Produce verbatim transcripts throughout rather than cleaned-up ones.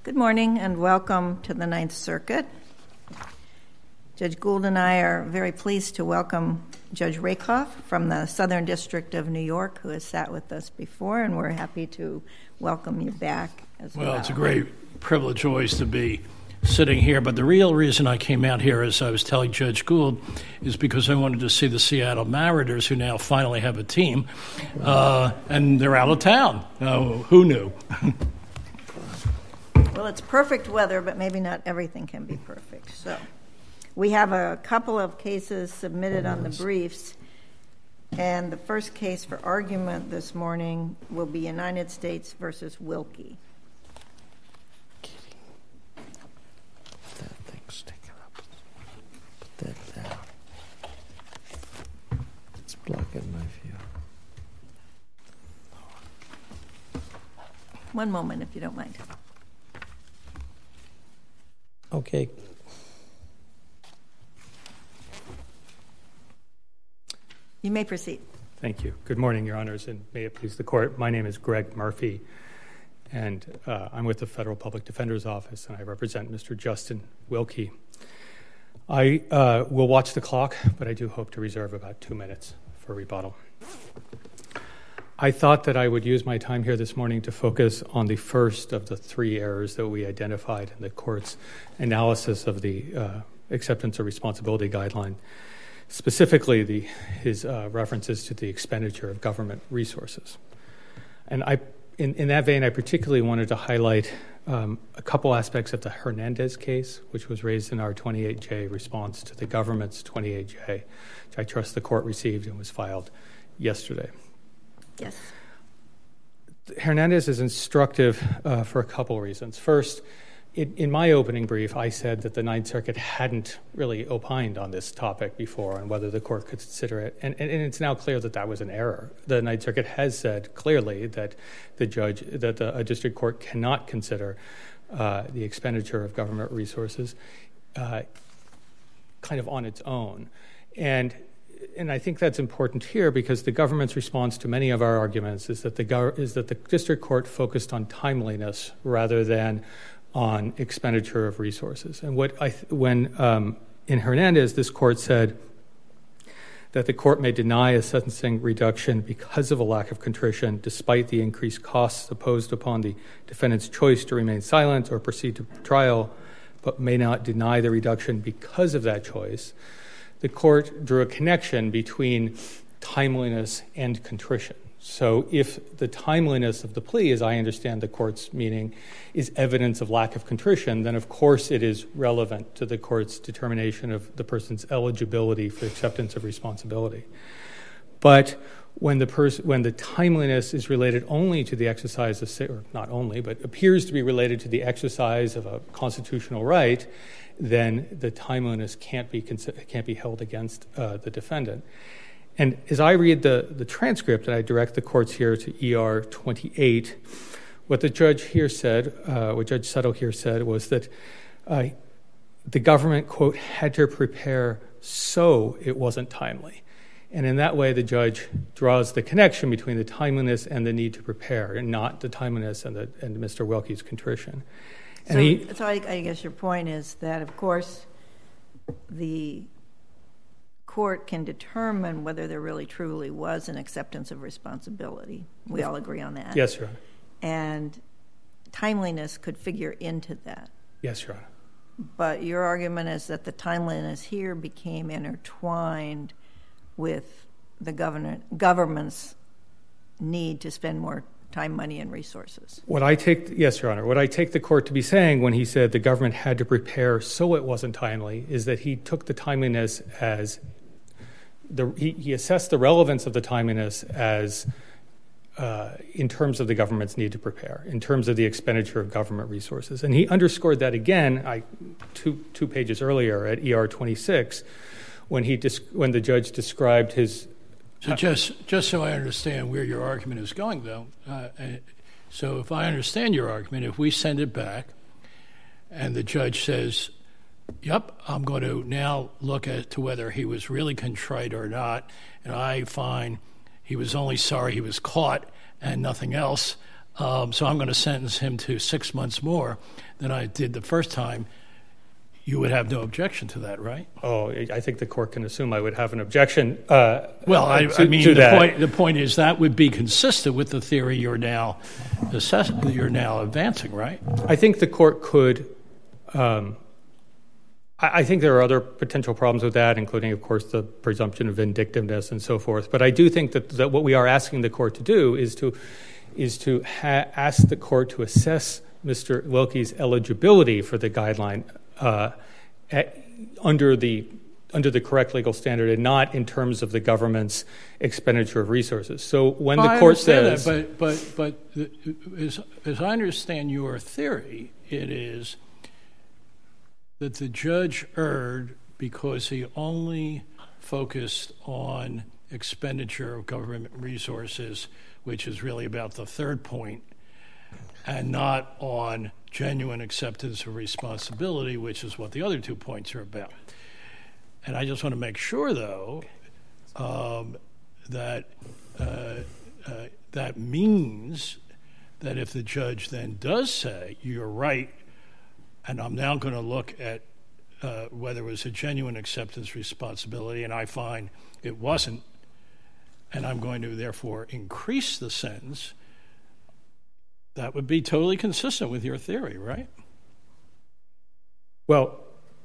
Good morning and welcome to the Ninth Circuit. Judge Gould and I are very pleased to welcome Judge Rakoff from the Southern District of New York, who has sat with us before, and we're happy to welcome you back as well. Well, it's a great privilege always to be sitting here, but the real reason I came out here, as I was telling Judge Gould, is because I wanted to see the Seattle Mariners, who now finally have a team, uh, and they're out of town. Uh, who knew? Well, it's perfect weather, but maybe not everything can be perfect. So we have a couple of cases submitted on the briefs, and the first case for argument this morning will be United States versus Wilkie. That thing's sticking up. Put that down. It's blocking my view. One moment, if you don't mind. Okay. You may proceed. Thank you. Good morning, Your Honors, and may it please the Court. My name is Greg Murphy, and uh, I'm with the Federal Public Defender's Office, and I represent Mister Justin Wilkie. I uh, will watch the clock, but I do hope to reserve about two minutes for rebuttal. I thought that I would use my time here this morning to focus on the first of the three errors that we identified in the Court's analysis of the uh, acceptance of responsibility guideline, specifically the, his uh, references to the expenditure of government resources. And I, in, in that vein, I particularly wanted to highlight um, a couple aspects of the Hernandez case, which was raised in our twenty-eight J response to the government's twenty-eight J, which I trust the Court received and was filed yesterday. Yes. Hernandez is instructive uh, for a couple reasons. First, it, in my opening brief, I said that the Ninth Circuit hadn't really opined on this topic before and whether the Court could consider it. And, and, and it's now clear that that was an error. The Ninth Circuit has said clearly that the judge, that the, a district court cannot consider uh, the expenditure of government resources uh, kind of on its own. And And I think that's important here because the government's response to many of our arguments is that the gov- is that the district court focused on timeliness rather than on expenditure of resources. And what I th- when um, in Hernandez, this court said that the court may deny a sentencing reduction because of a lack of contrition, despite the increased costs imposed upon the defendant's choice to remain silent or proceed to trial, but may not deny the reduction because of that choice. The court drew a connection between timeliness and contrition. So if the timeliness of the plea, as I understand the court's meaning, is evidence of lack of contrition, then of course it is relevant to the court's determination of the person's eligibility for acceptance of responsibility. But when the pers- when the timeliness is related only to the exercise of, or not only, but appears to be related to the exercise of a constitutional right, then the timeliness can't be can't be held against uh, the defendant. And as I read the, the transcript, and I direct the courts here to E R twenty-eight, what the judge here said, uh, what Judge Settle here said, was that uh, the government, quote, had to prepare so it wasn't timely. And in that way, the judge draws the connection between the timeliness and the need to prepare, and not the timeliness and, the, and Mister Wilkie's contrition. And so he, so I, I guess your point is that, of course, the court can determine whether there really truly was an acceptance of responsibility. We all agree on that. Yes, Your Honor. And timeliness could figure into that. Yes, Your Honor. But your argument is that the timeliness here became intertwined with the government, government's need to spend more time, money, and resources. What I take, yes, Your Honor, what I take the court to be saying when he said the government had to prepare so it wasn't timely is that he took the timeliness as, the, he, he assessed the relevance of the timeliness as uh, in terms of the government's need to prepare, in terms of the expenditure of government resources. And he underscored that again I, two, two pages earlier at E R twenty-six when, he when the judge described his... So just just so I understand where your argument is going, though, uh, so if I understand your argument, if we send it back and the judge says, yep, I'm going to now look at to whether he was really contrite or not, and I find he was only sorry he was caught and nothing else, um, so I'm going to sentence him to six months more than I did the first time, you would have no objection to that, right? Oh, I think the court can assume I would have an objection. Uh, well, I, to, I mean, to the, that. point, the point is that would be consistent with the theory you're now assess- you're now advancing, right? I think the court could. Um, I, I think there are other potential problems with that, including, of course, the presumption of vindictiveness and so forth. But I do think that, that what we are asking the court to do is to is to ha- ask the court to assess Mister Wilkie's eligibility for the guideline uh, at, under the under the correct legal standard, and not in terms of the government's expenditure of resources. So when well, the court I understand says, that, but but but as, as I understand your theory, it is that the judge erred because he only focused on expenditure of government resources, which is really about the third point, and not on genuine acceptance of responsibility, which is what the other two points are about. And I just want to make sure, though, um, that uh, uh, that means that if the judge then does say, you're right, and I'm now going to look at uh, whether it was a genuine acceptance responsibility, and I find it wasn't, and I'm going to therefore increase the sentence, that would be totally consistent with your theory, right? well,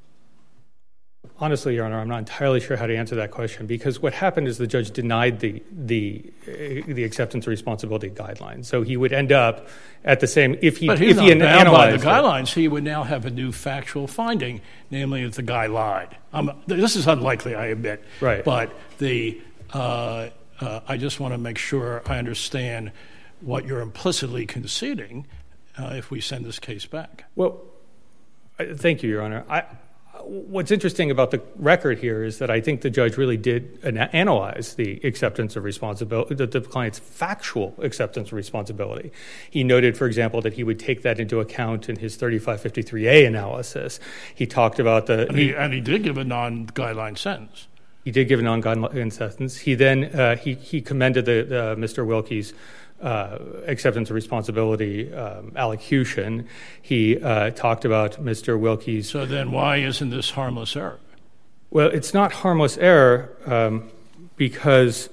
honestly, Your Honor, I'm not entirely sure how to answer that question, because what happened is the judge denied the the uh, the acceptance of responsibility guideline. So he would end up at the same if he but he's if not he bound by the analyzed guidelines. He would now have a new factual finding, namely that the guy lied. Um, this is unlikely, I admit. Right. But the uh, uh, I just want to make sure I understand what you're implicitly conceding uh, if we send this case back. Well, I- thank you, Your Honor. I, what's interesting about the record here is that I think the judge really did ana- analyze the acceptance of responsibility, the, the client's factual acceptance of responsibility. He noted, for example, that he would take that into account in his thirty-five fifty-three A analysis. He talked about the... And he, and he did give a non-guideline sentence. He did give a non-guideline sentence. He then uh, he he commended the, the Mister Wilkie's uh, acceptance of responsibility um, allocution. He uh, talked about Mister Wilkie's. So then, why isn't this harmless error? Well, it's not harmless error um, because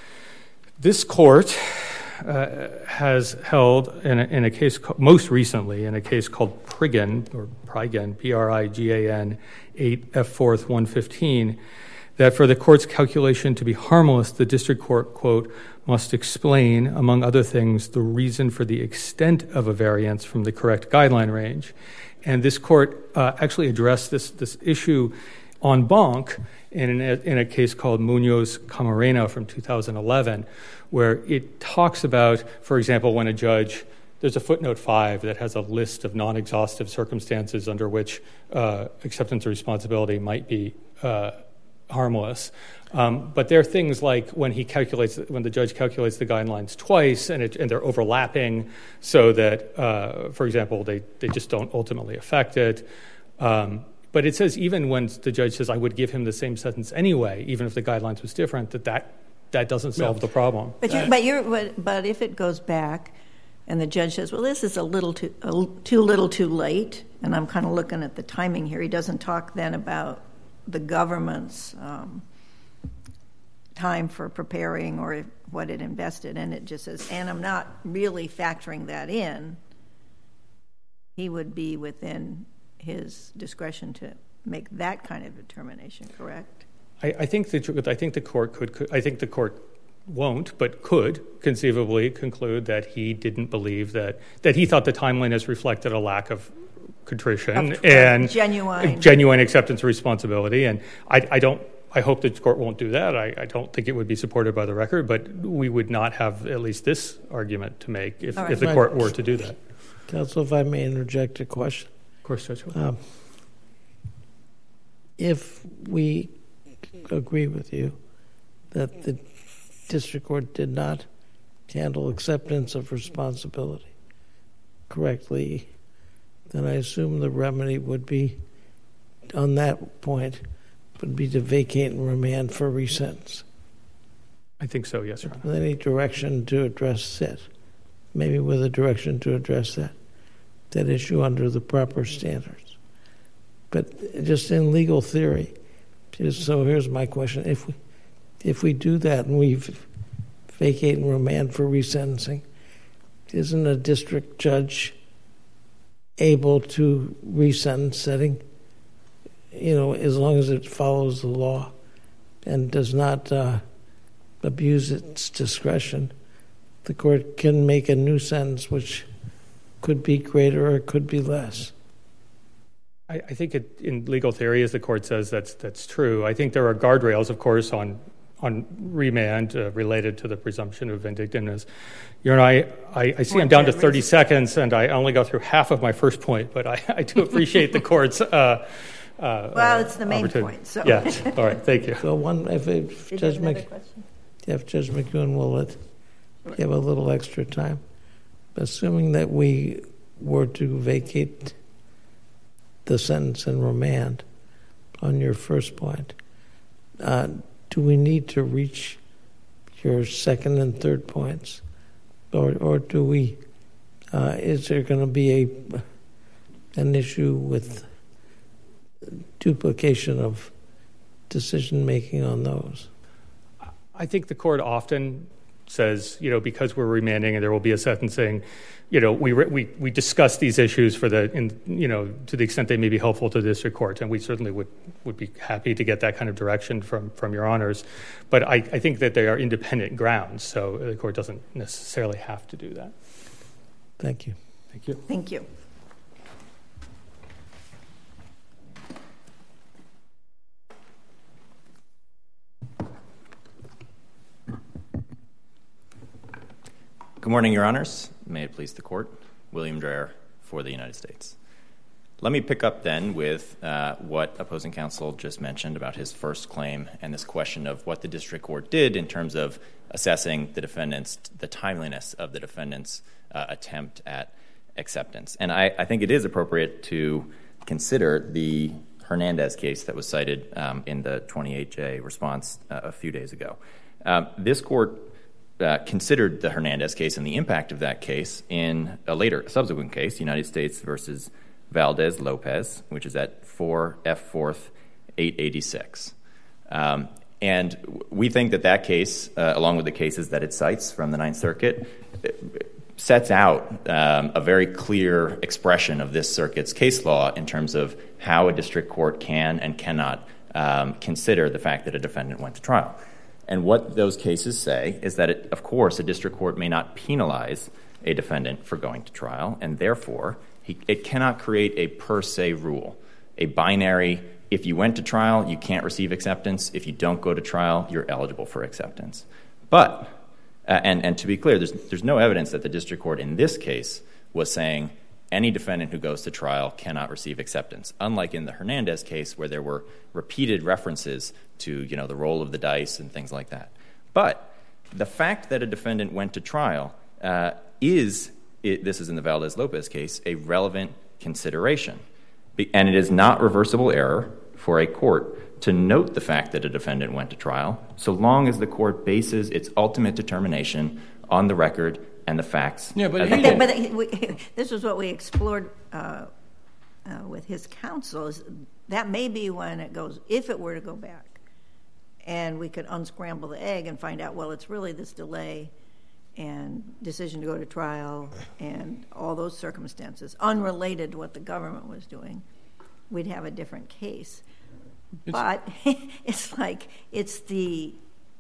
this court uh, has held in a, in a case co- most recently in a case called Prigan or Prigan P R I G A N eight F fourth one fifteen. That for the court's calculation to be harmless, the district court, quote, must explain, among other things, the reason for the extent of a variance from the correct guideline range. And this court uh, actually addressed this, this issue en banc in, a, in a case called Munoz-Camarena from two thousand eleven, where it talks about, for example, when a judge... There's a footnote five that has a list of non-exhaustive circumstances under which uh, acceptance of responsibility might be uh, harmless. Um, but there are things like when he calculates, when the judge calculates the guidelines twice and, it, and they're overlapping so that, uh, for example, they, they just don't ultimately affect it. Um, but it says even when the judge says, I would give him the same sentence anyway, even if the guidelines was different, that that, that doesn't solve Yeah. the problem. But, you're, but, you're, but, but if it goes back and the judge says, well, this is a little too, a, too little too late, and I'm kind of looking at the timing here. He doesn't talk then about the government's um, time for preparing or what it invested in. It just says, and I'm not really factoring that in. He would be within his discretion to make that kind of determination, correct? I, I think that I think the court could, could. I think the court won't, but could conceivably conclude that he didn't believe that that he thought the timeliness reflected a lack of contrition Of- and genuine. genuine acceptance of responsibility. And I, I don't. I hope the court won't do that. I, I don't think it would be supported by the record, but we would not have at least this argument to make if, All right. if the court were to do that. Counsel, if I may interject a question. Of course, Judge. Um, if we agree with you that the district court did not handle acceptance of responsibility correctly, then I assume the remedy would be, on that point, would be to vacate and remand for resentence. I think so, yes, Your Honor. With any direction to address it, maybe with a direction to address that that issue under the proper standards. But just in legal theory, just, so here's my question: if we if we do that and we vacate and remand for resentencing, isn't a district judge able to resentence setting, you know, as long as it follows the law and does not uh, abuse its discretion? The court can make a new sentence which could be greater or it could be less. I, I think it, in legal theory, as the court says, that's that's true. I think there are guardrails, of course, on on remand uh, related to the presumption of vindictiveness. You know, I, I, I see I'm down to thirty seconds, and I only go through half of my first point, but I, I do appreciate the court's uh, uh, well, it's the main point. So. Yes. All right. Thank you. So one, if, if Did Judge you have Mc, question? if Judge McEwen will let give a little extra time, assuming that we were to vacate the sentence and remand on your first point, uh, do we need to reach your second and third points, or or do we? Uh, is there going to be a an issue with duplication of decision making on those? I think the court often says, you know, because we're remanding and there will be a sentencing, you know, we we we discuss these issues for the, in, you know, to the extent they may be helpful to the district court, and we certainly would, would be happy to get that kind of direction from, from your honors. But I, I think that they are independent grounds, so the court doesn't necessarily have to do that. Thank you. Thank you. Thank you. Good morning, Your Honors. May it please the Court. William Dreher for the United States. Let me pick up then with uh, what opposing counsel just mentioned about his first claim and this question of what the district court did in terms of assessing the defendant's, the timeliness of the defendant's uh, attempt at acceptance. And I, I think it is appropriate to consider the Hernandez case that was cited um, in the twenty-eight J response uh, a few days ago. Um, this court Uh, considered the Hernandez case and the impact of that case in a later, a subsequent case, United States versus Valdez Lopez, which is at four F fourth eight eighty-six. Um, and we think that that case, uh, along with the cases that it cites from the Ninth Circuit, sets out um, a very clear expression of this circuit's case law in terms of how a district court can and cannot um, consider the fact that a defendant went to trial. And what those cases say is that, it, of course, a district court may not penalize a defendant for going to trial, and therefore he, it cannot create a per se rule, a binary, if you went to trial, you can't receive acceptance. If you don't go to trial, you're eligible for acceptance. But, uh, and, and to be clear, there's, there's no evidence that the district court in this case was saying any defendant who goes to trial cannot receive acceptance, unlike in the Hernandez case where there were repeated references to, you know, the roll of the dice and things like that. But the fact that a defendant went to trial uh, is, it, this is in the Valdez-Lopez case, a relevant consideration. And it is not reversible error for a court to note the fact that a defendant went to trial, so long as the court bases its ultimate determination on the record and the facts. Yeah, but, but, but we, this is what we explored uh, uh, with his counsel. Is that may be when it goes, if it were to go back, and we could unscramble the egg and find out, well, it's really this delay and decision to go to trial and all those circumstances, unrelated to what the government was doing, we'd have a different case. It's, but it's like it's the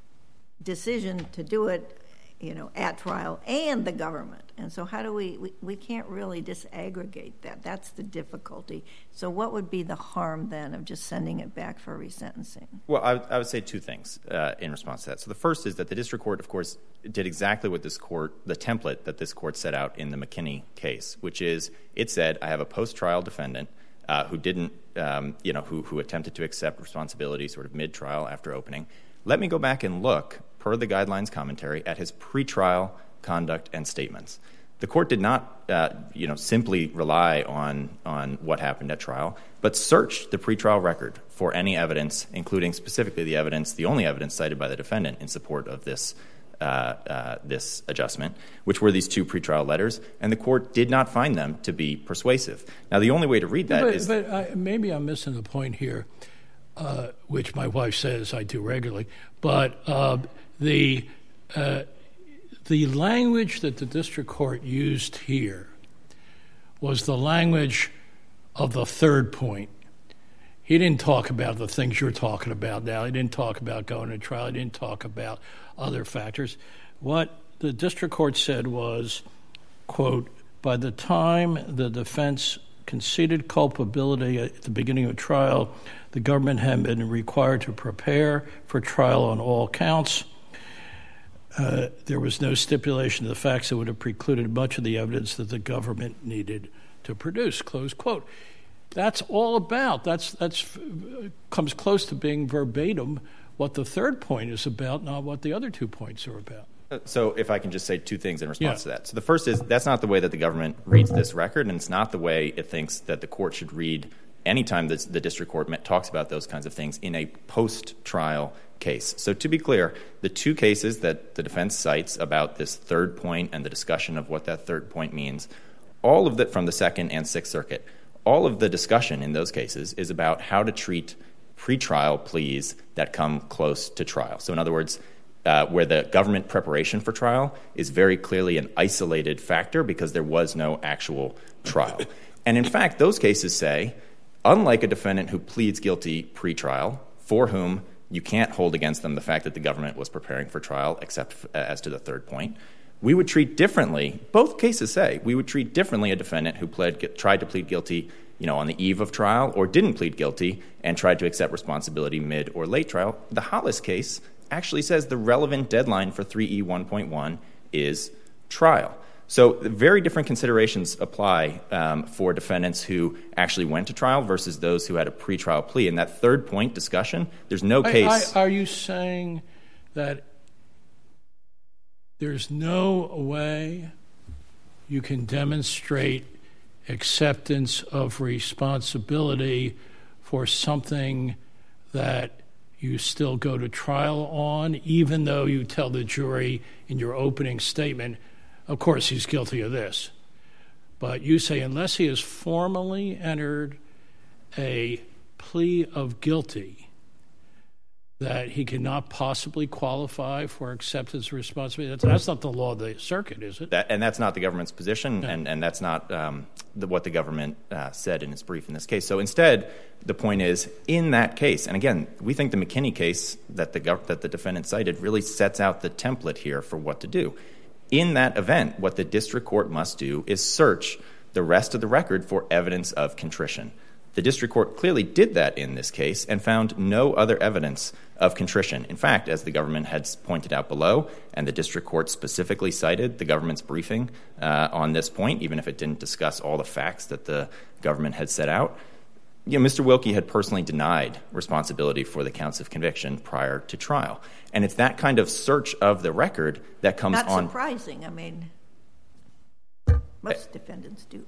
decision to do it, you know, at trial and the government. And so how do we, we, we can't really disaggregate that. That's the difficulty. So what would be the harm then of just sending it back for resentencing? Well, I, I would say two things uh, in response to that. So the first is that the district court, of course, did exactly what this court, the template that this court set out in the McKinney case, which is it said, I have a post-trial defendant uh, who didn't, um, you know, who, who attempted to accept responsibility sort of mid-trial after opening. Let me go back and look, per the guidelines commentary, at his pretrial conduct and statements. The court did not, uh, you know, simply rely on on what happened at trial, but searched the pretrial record for any evidence, including specifically the evidence, the only evidence cited by the defendant in support of this uh, uh, this adjustment, which were these two pretrial letters, and the court did not find them to be persuasive. Now, the only way to read that but, is... But I, maybe I'm missing the point here, uh, which my wife says I do regularly, but uh, the uh, the language that the district court used here was the language of the third point. He didn't talk about the things you're talking about now. He didn't talk about going to trial. He didn't talk about other factors. What the district court said was, quote, by the time the defense conceded culpability at the beginning of trial, the government had been required to prepare for trial on all counts. Uh, there was no stipulation of the facts that would have precluded much of the evidence that the government needed to produce, close quote. That's all about, that's that's comes close to being verbatim what the third point is about, not what the other two points are about. So if I can just say two things in response yeah. to that. So the first is that's not the way that the government reads this record, and it's not the way it thinks that the court should read any time that the district court talks about those kinds of things in a post-trial case. So to be clear, the two cases that the defense cites about this third point and the discussion of what that third point means, all of that from the Second and Sixth Circuit, all of the discussion in those cases is about how to treat pretrial pleas that come close to trial. So in other words, uh, where the government preparation for trial is very clearly an isolated factor because there was no actual trial. And in fact, those cases say, unlike a defendant who pleads guilty pretrial, for whom you can't hold against them the fact that the government was preparing for trial, except f- as to the third point, we would treat differently, both cases say, we would treat differently a defendant who pled, tried to plead guilty you know, on the eve of trial or didn't plead guilty and tried to accept responsibility mid or late trial. The Hollis case actually says the relevant deadline for three E one point one is trial. So very different considerations apply um, for defendants who actually went to trial versus those who had a pretrial plea. In that third point discussion, there's no I, case... I, are you saying that there's no way you can demonstrate acceptance of responsibility for something that you still go to trial on, even though you tell the jury in your opening statement, of course, he's guilty of this. But you say unless he has formally entered a plea of guilty, that he cannot possibly qualify for acceptance of responsibility. That's, that's not the law of the circuit, is it? That, and that's not the government's position, No. and, and that's not um, the, what the government uh, said in its brief in this case. So instead, the point is, in that case, and again, we think the McKinney case that the, gov- that the defendant cited really sets out the template here for what to do. In that event, what the district court must do is search the rest of the record for evidence of contrition. The district court clearly did that in this case and found no other evidence of contrition. In fact, as the government had pointed out below, and the district court specifically cited the government's briefing uh, on this point, even if it didn't discuss all the facts that the government had set out, you know, Mister Wilkie had personally denied responsibility for the counts of conviction prior to trial. And it's that kind of search of the record that comes Not on... Not surprising. I mean, most uh, defendants do.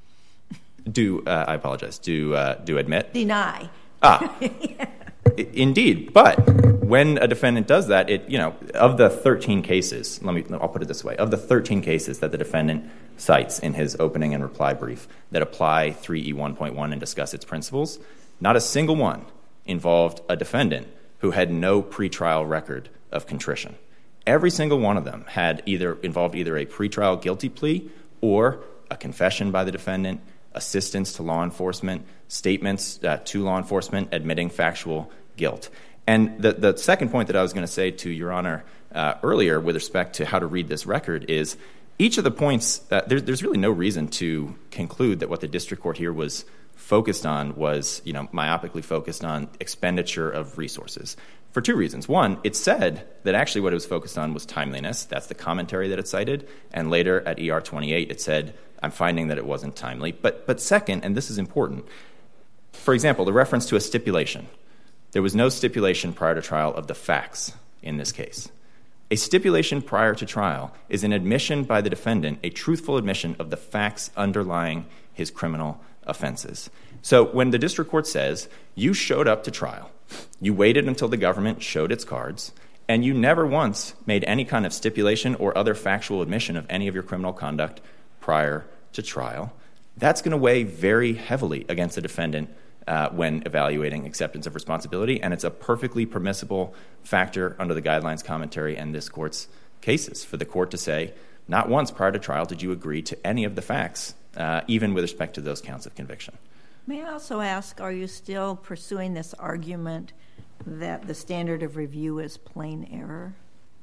Do, uh, I apologize, do uh, do admit? Deny. Ah, yeah. I- indeed. But when a defendant does that, it, you know, of the thirteen cases, let me, I'll put it this way, of the thirteen cases that the defendant cites in his opening and reply brief that apply three E one point one and discuss its principles, not a single one involved a defendant who had no pretrial record of contrition. Every single one of them had either involved either a pretrial guilty plea or a confession by the defendant, assistance to law enforcement, statements uh, to law enforcement admitting factual guilt. And the, the second point that I was going to say to Your Honor uh, earlier with respect to how to read this record is each of the points, uh, there, there's really no reason to conclude that what the district court here was focused on was, you know, myopically focused on expenditure of resources. For two reasons. One, it said that actually what it was focused on was timeliness. That's the commentary that it cited. And later at E R twenty-eight, it said, I'm finding that it wasn't timely. But but second, and this is important, for example, the reference to a stipulation. There was no stipulation prior to trial of the facts in this case. A stipulation prior to trial is an admission by the defendant, a truthful admission of the facts underlying his criminal offenses. So when the district court says, you showed up to trial, you waited until the government showed its cards, and you never once made any kind of stipulation or other factual admission of any of your criminal conduct prior to trial, that's going to weigh very heavily against the defendant uh, when evaluating acceptance of responsibility, and it's a perfectly permissible factor under the guidelines commentary and this court's cases for the court to say, not once prior to trial did you agree to any of the facts, uh, even with respect to those counts of conviction. May I also ask, are you still pursuing this argument that the standard of review is plain error?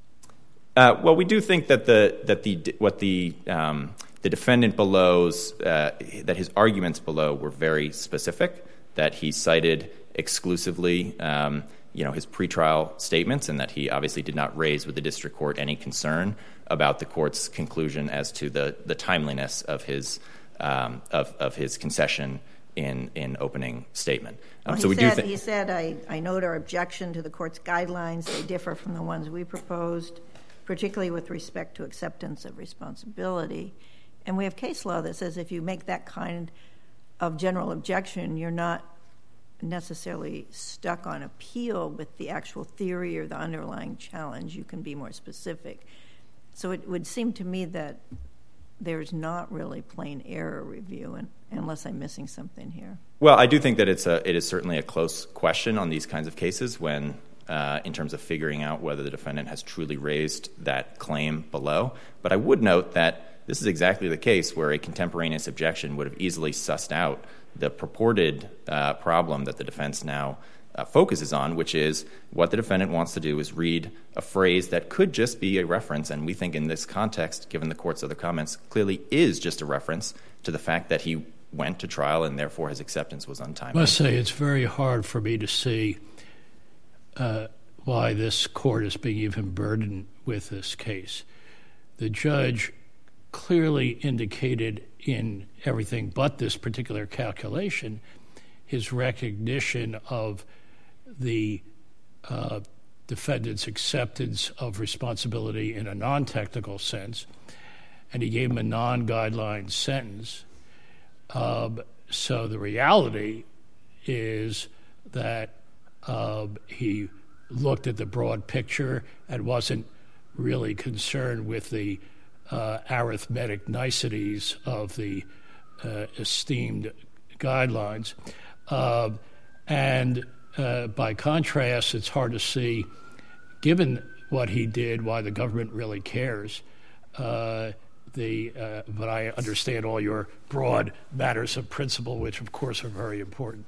Uh, well, we do think that the that the what the um, the defendant below's uh, that his arguments below were very specific. That he cited exclusively, um, you know, his pretrial statements, and that he obviously did not raise with the district court any concern about the court's conclusion as to the the timeliness of his um, of of his concession in in opening statement. Um, well, so we said, do think he said, I, I note our objection to the court's guidelines. They differ from the ones we proposed, particularly with respect to acceptance of responsibility. And we have case law that says if you make that kind of general objection, you're not necessarily stuck on appeal with the actual theory or the underlying challenge. You can be more specific. So it would seem to me that there's not really plain error review, and, unless I'm missing something here. Well, I do think that it's a, it is certainly a close question on these kinds of cases when, uh, in terms of figuring out whether the defendant has truly raised that claim below. But I would note that this is exactly the case where a contemporaneous objection would have easily sussed out the purported uh, problem that the defense now uh, focuses on, which is what the defendant wants to do is read a phrase that could just be a reference, and we think in this context, given the court's other comments, clearly is just a reference to the fact that he went to trial and therefore his acceptance was untimely. I must say it's very hard for me to see uh, why this court is being even burdened with this case. The judge clearly indicated in everything but this particular calculation his recognition of the uh, defendant's acceptance of responsibility in a non-technical sense, and he gave him a non-guideline sentence. Um, so the reality is that uh, he looked at the broad picture and wasn't really concerned with the uh, arithmetic niceties of the uh, esteemed guidelines. Uh, and uh, by contrast, it's hard to see, given what he did, why the government really cares. Uh, the uh, but I understand all your broad matters of principle, which of course are very important.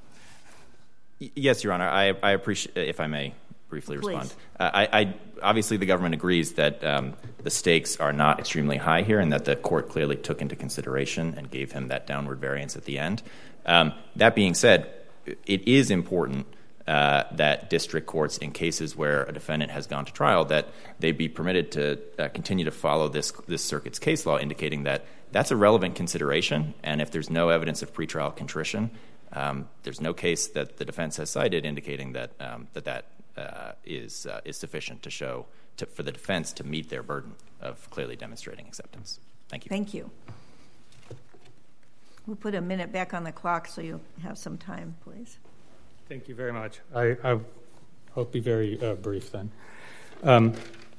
Yes, Your Honor. I, I appreciate, if I may briefly Please. respond. Uh, I, I obviously the government agrees that um, the stakes are not extremely high here, and that the court clearly took into consideration and gave him that downward variance at the end. Um, that being said, it is important uh, that district courts, in cases where a defendant has gone to trial, that they be permitted to uh, continue to follow this this circuit's case law, indicating that that's a relevant consideration, and if there's no evidence of pretrial contrition, um, there's no case that the defense has cited indicating that um, that that uh, is uh, is sufficient to show to, for the defense to meet their burden of clearly demonstrating acceptance. Thank you. Thank you. We'll put a minute back on the clock so you'll have some time, please. Thank you very much. I, I I'll be very uh, brief then. Um,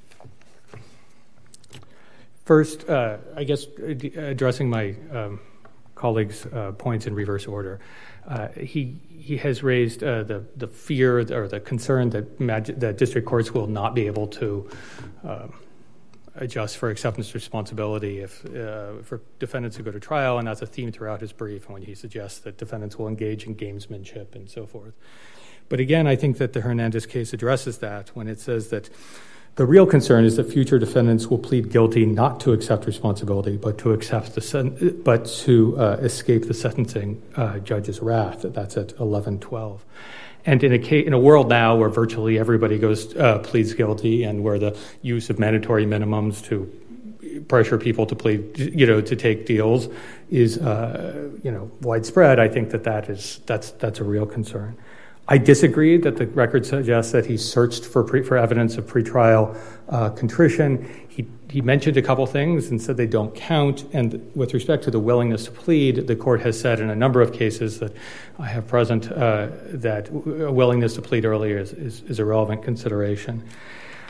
first, uh, I guess addressing my um, colleague's uh, points in reverse order. Uh, he he has raised uh, the the fear or the concern that mag- that district courts will not be able to uh, adjust for acceptance responsibility if uh, for defendants who go to trial, and that's a theme throughout his brief when he suggests that defendants will engage in gamesmanship and so forth. But again, I think that the Hernandez case addresses that when it says that the real concern is that future defendants will plead guilty not to accept responsibility, but to accept the sen- but to uh, escape the sentencing uh, judge's wrath. That's at eleven twelve. And in a case, in a world now where virtually everybody goes uh, pleads guilty, and where the use of mandatory minimums to pressure people to plead, you know, to take deals is, uh, you know, widespread, I think that that is that's that's a real concern. I disagree that the record suggests that he searched for pre, for evidence of pretrial uh, contrition. He he mentioned a couple things and said they don't count. And with respect to the willingness to plead, the court has said in a number of cases that I have present uh, that a willingness to plead earlier is, is, is a relevant consideration.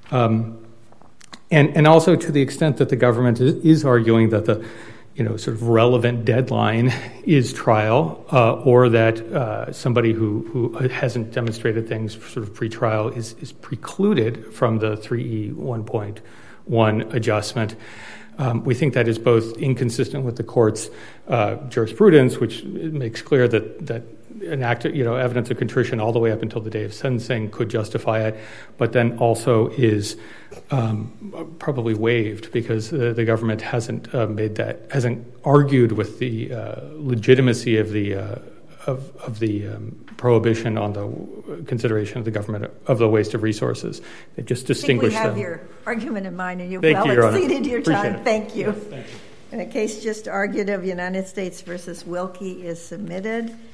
Um, and, and also to the extent that the government is, is arguing that the you know, sort of relevant deadline is trial, uh, or that uh, somebody who, who hasn't demonstrated things sort of pre-trial is, is precluded from the three E one point one adjustment. Um, we think that is both inconsistent with the court's uh, jurisprudence, which makes clear that that an act, you know, evidence of contrition all the way up until the day of sentencing could justify it, but then also is um, probably waived because uh, the government hasn't uh, made that, hasn't argued with the uh, legitimacy of the uh, of of the um, prohibition on the consideration of the government of the waste of resources. They just distinguish them. I think we have them. Your argument in mind, and you've Thank well you, Your exceeded Honor. your Appreciate time. it. Thank you. Yes, thank you. And a case just argued of United States versus Wilkie is submitted.